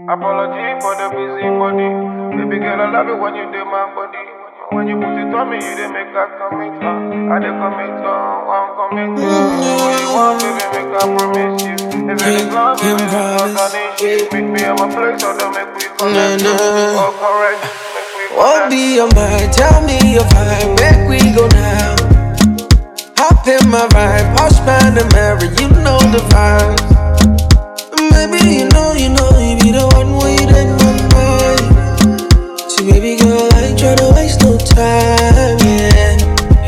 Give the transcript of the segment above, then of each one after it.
Apology for the busy body. Baby girl, I love it when you do my body. When you put it on me, you dey make I commit on. I dey commit on, I'm commit on. What you want, baby, make I promise you. If it's love, baby, it's not an issue. Meet me at my place, so don't make we connect. Oh, correct, make we connect. What be your mind? Tell me your vibe. Make we go now. Hop in my ride, Porsche Panamera, you know the vibes. Maybe you know, you be the one waiting on mine. See, baby girl, I ain't tryna waste no time, yeah.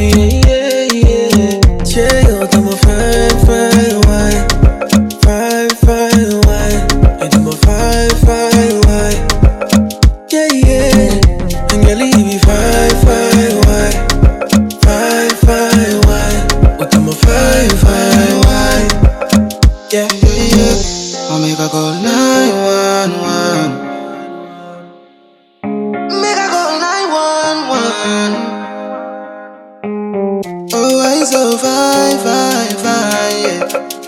Yeah, I'm a fine wine. Fine wine. And I'm a fine wine. Yeah. And girl, you be fine wine. Fine wine. But I'm a fine wine. Yeah. I'll make her call 911. Make her call 911. Oh, I'm so fine, yeah.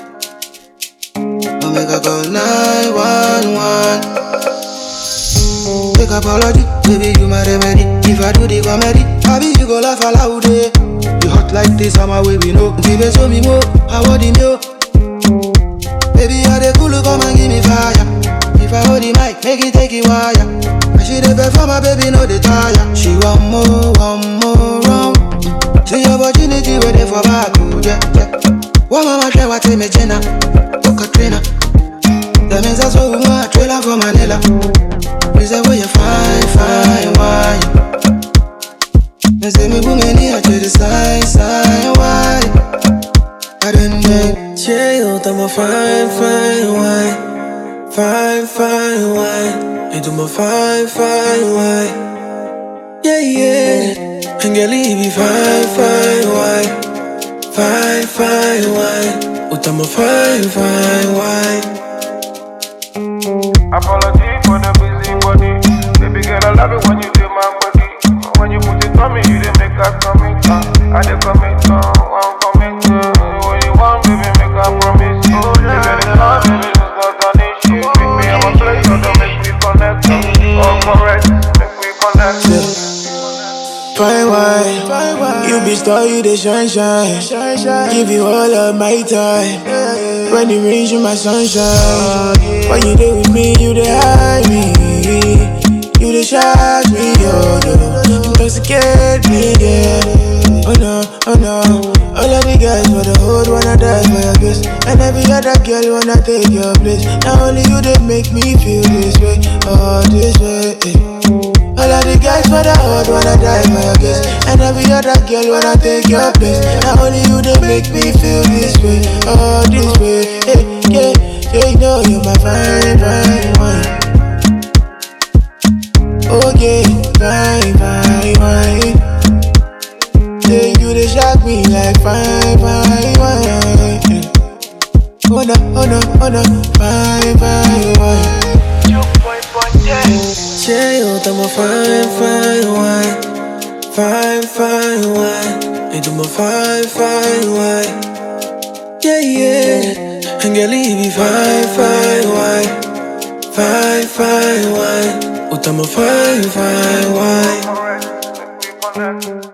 I'll make her call 911. Take apology, baby, you my remedy. If I do the comedy, happy you go laugh aloud. You hot like this, I'm away, we know. Give it to me more, I want him, yo. Baby, you're the cool, come and give me fire. If I hold the mic, make it take it wire. And she the best for my baby, no the tire. She want more round. See opportunity waiting for back, yeah. One mama try what me Jenna, to Katrina. That means that's what we want, trailer for Manila. We say where you fine wine. They say me boom in here to the side, why? I don't know. Chill, I'm a fine wine. Fine wine. And I'm a fine wine. Yeah. And girl, you be fine wine. Fine wine. But I'm a fine wine. Apology for the busy body. Baby girl, I love it when you do my body. When you put it on me, you dey make I commit on. I dey commit on, I'm commit on. What you want, baby, make I promise you. If it's love, baby, it's not an issue. Meet me at my place, so don't make we connect. Oh, correct, make we connect. Fine wine, you be star, you the shine. Give you all of my time. When it rains, you my sunshine. When you there with me, you the hide me. You the charge me, yo. Intoxicate me, yeah. Oh no. All of the guys for the hood wanna die for your kiss. And every other girl wanna take your place. Now only you that make me feel this way, oh this way. All of the guys for the hood wanna die for your kiss. And every other girl wanna take your place. Now only you that make me feel this way, oh this way. Yeah, you know you're my fine wine. Oh yeah, fine wine. Yeah, you they shock me like fine wine. Oh no, fine wine. Chill, I'm a fine wine. Fine wine. And I'm a fine wine. Yeah. And girl, you be fine wine. Fine wine. But I'm a fine wine. Correct, make we connect.